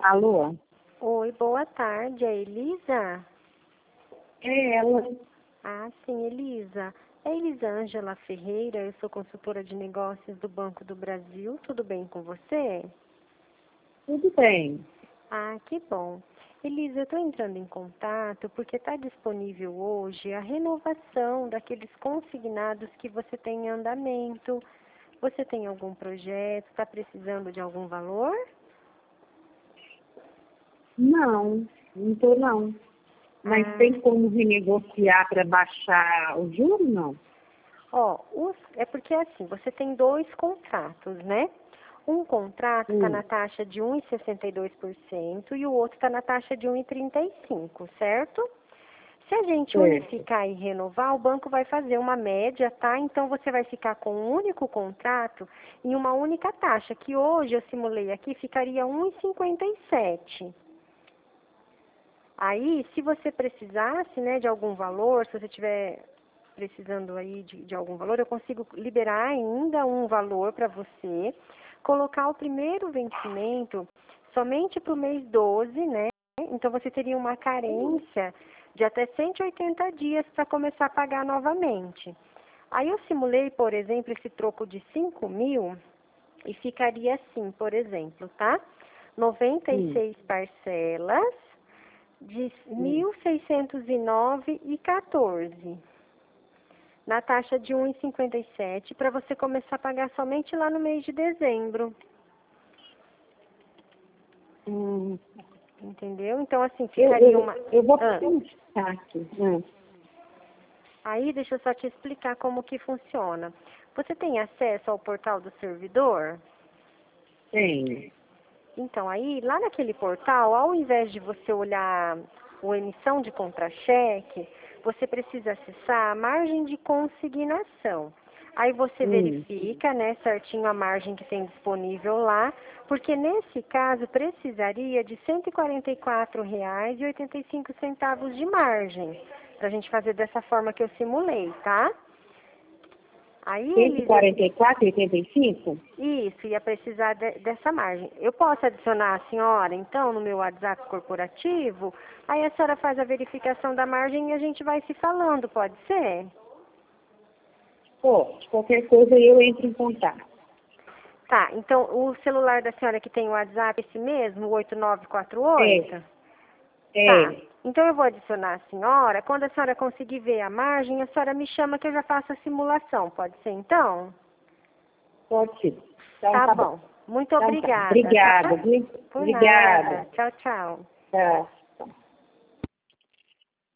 Alô? Oi, boa tarde, é Elisa? É ela. Ah, sim, Elisa. É Elisângela Ferreira, eu sou consultora de negócios do Banco do Brasil. Tudo bem com você? Tudo bem. Ah, que bom. Elisa, eu estou entrando em contato porque está disponível hoje a renovação daqueles consignados que você tem em andamento. Você tem algum projeto? Está precisando de algum valor? Não tô não. Mas tem como renegociar para baixar o juro, não? É porque assim, você tem dois contratos, né? Um contrato está na taxa de 1,62% e o outro está na taxa de 1,35%, certo? Se a gente unificar e renovar, o banco vai fazer uma média, tá? Então você vai ficar com um único contrato e uma única taxa, que hoje eu simulei aqui, ficaria 1,57%. Aí, se você precisasse, né, de algum valor, se você tiver precisando aí de algum valor, eu consigo liberar ainda um valor para você, colocar o primeiro vencimento somente para o mês 12, né? Então, você teria uma carência de até 180 dias para começar a pagar novamente. Aí, eu simulei, por exemplo, esse troco de 5.000 e ficaria assim, por exemplo, tá? 96 parcelas de 1.609,14 na taxa de 1,57 para você começar a pagar somente lá no mês de dezembro. Entendeu? Então, assim, ficaria uma... Eu vou pensar aqui. Aí, deixa eu só te explicar como que funciona. Você tem acesso ao portal do servidor? Tenho. Então, aí, lá naquele portal, ao invés de você olhar a emissão de contra-cheque, você precisa acessar a margem de consignação. Aí você verifica, né, certinho a margem que tem disponível lá, porque nesse caso precisaria de R$ 144,85 de margem, para a gente fazer dessa forma que eu simulei, tá? Aí, 144,85? Isso, ia precisar dessa margem. Eu posso adicionar a senhora, então, no meu WhatsApp corporativo? Aí a senhora faz a verificação da margem e a gente vai se falando, pode ser? Pode. Qualquer coisa eu entro em contato. Tá, então o celular da senhora que tem o WhatsApp, esse mesmo, o 8948? Tá, então eu vou adicionar a senhora. Quando a senhora conseguir ver a margem, a senhora me chama que eu já faço a simulação, pode ser então? Pode ser. Então, tá bom. Muito Então, obrigada. Obrigada, viu? Por Obrigada. nada. Tchau, tchau. Tchau.